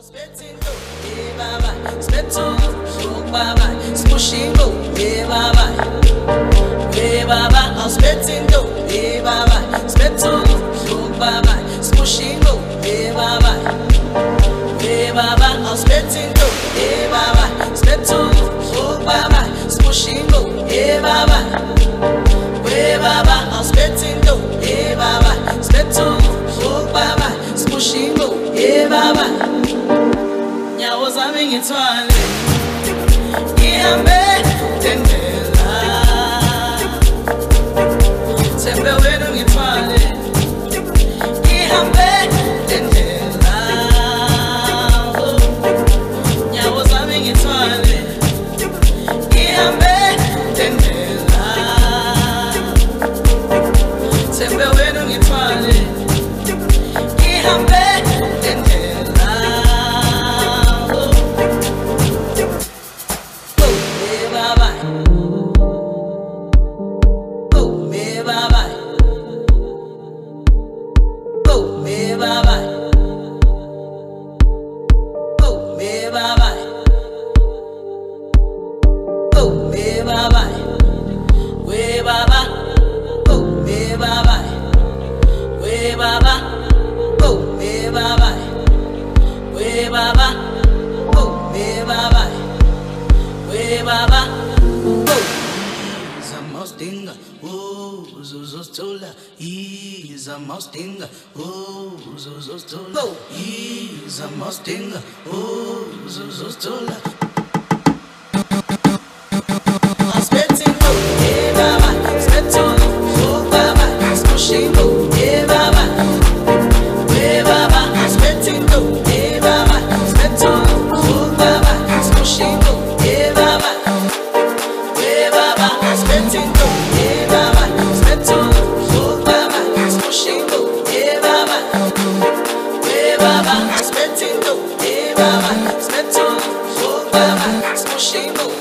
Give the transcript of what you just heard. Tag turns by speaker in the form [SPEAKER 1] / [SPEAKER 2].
[SPEAKER 1] Spitting go, yeah baba. Spitting go, baba. Spushing go, yeah baba. Yeah baba. I'm spitting go, yeah baba. Spitting go, baba. Spushing go, yeah baba. Yeah baba. I'm spitting go, yeah baba. Spitting go, baba. Spushing go, yeah baba. Yeah baba. I'm spitting go, yeah baba. Spitting go, baba. Spushing go, yeah baba. Nyawozami ngithwale ngihambe tendela sembe wenu ngithwale ngihambe tendela nyawozami ngithwale ngihambe tendela sembe wenu ngithwale ngihambe tendela. Mostinga, oh, Zostola, he's a Mostinga, oh, Zostola. I'm spitting, yeah, baba, spitting, oh, baba, spushing, yeah, baba, yeah, baba, I'm spitting, yeah, baba, spitting, oh, baba, spushing, yeah, baba, yeah, baba, I'm spitting, yeah, baba, spitting, oh, baba, spushing. Baba, spitting, yeah, baba, spitting, oh, baba, spushing.